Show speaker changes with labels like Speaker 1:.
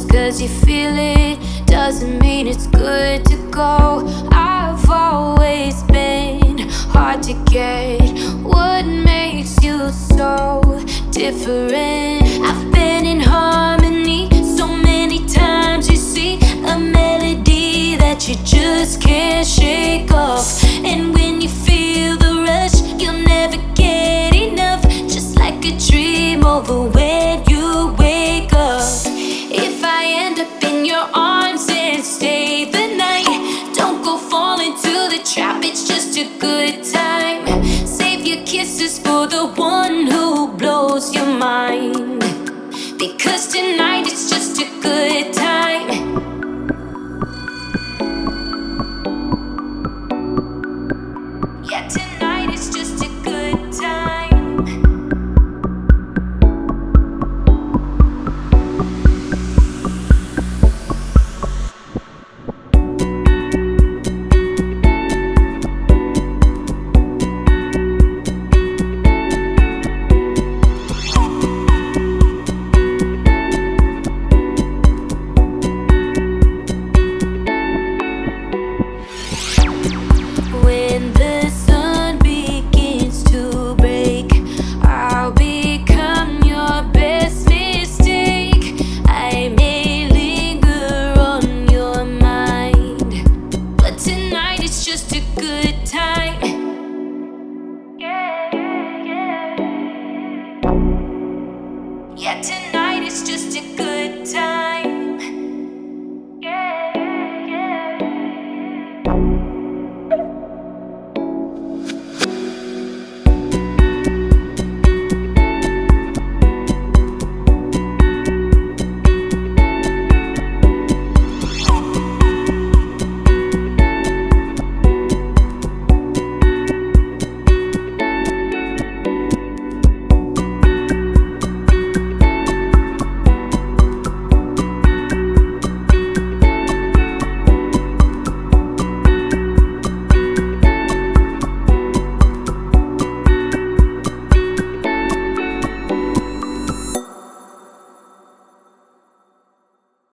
Speaker 1: 'cause you feel it doesn't mean it's good to go. I've always been hard to get. What makes you so different? I've been in harmony so many times. You see, a melody that you just can't shake off. And when you feel the rush, you'll never get enough. Just like a dream over when you wake up. If I end up in your arms and stay the night, don't go fall into the trap, it's just a good time. Save your kisses for the one who blows your mind, because tonight